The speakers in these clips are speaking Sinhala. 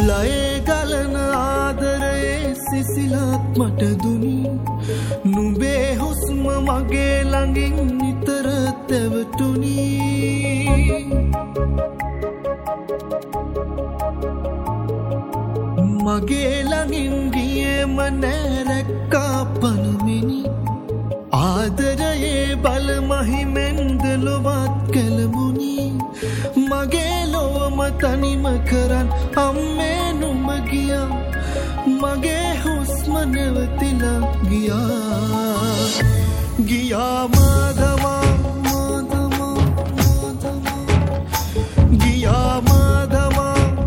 ලයේ ගලන ආදරයේ සිසිලක් මට දුනි නුඹේ හුස්ම මගේ ළඟින් නිතර තැවටුනි මගේ ළඟින් ගියේම නැරැක්කා පනමිනි ආදරයේ බල මහිමෙන් දලොවත් කැළඹුනි මගේ ලොවම තනිම කරන් අම්මේ නුඹ ගියා මගේ හුස්ම නැවතිලා ගියා මාදමා ගියා මාදමා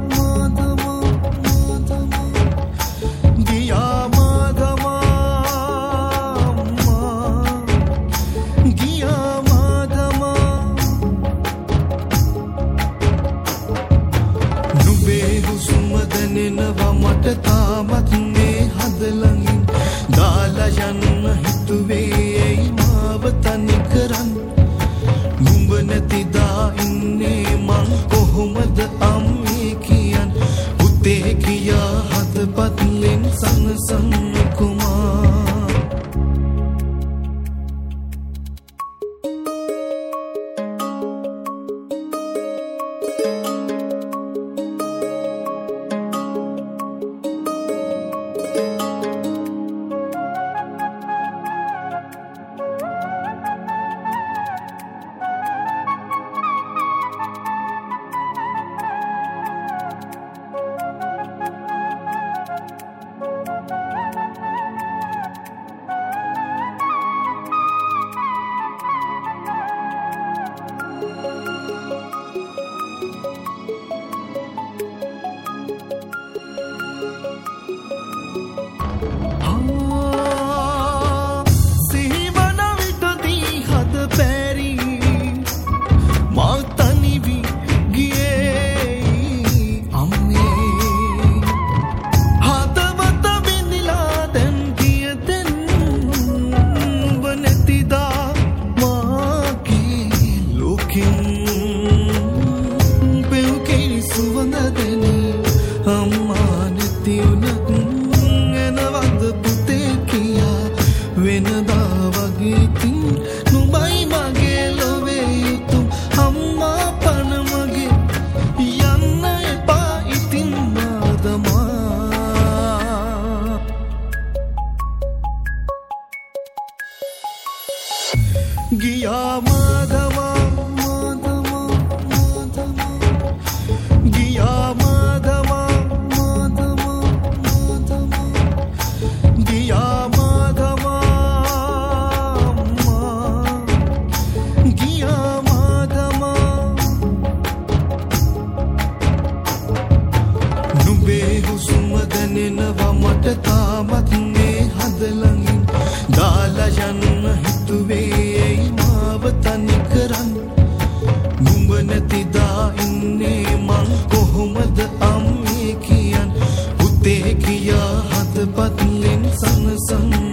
මට තාමත් මේ හදලඟින් දාලා යන්න හිතුවේ මාව තනි කරන් නුඹ නැතිදා ඉන්නේ මං කොහොමද අම්මේ කියන් පුතේ කියා හදපත්ලෙන් සනසන්න කුමා ගියා මාදමා ගියා මාදමා ගියා මාදමා ගියා මාදමා නුඹේ හුස්ම දැනෙනවා මට තාමත් මේ හදලඟින් දාලා යන්න හිතුවේ මාව තනි කරන් නුඹ නැතිදා ඉන්නේ මං කොහොමද අම්මේ කියන් පුතේ කියා හදපත්ලෙන් සනසන්න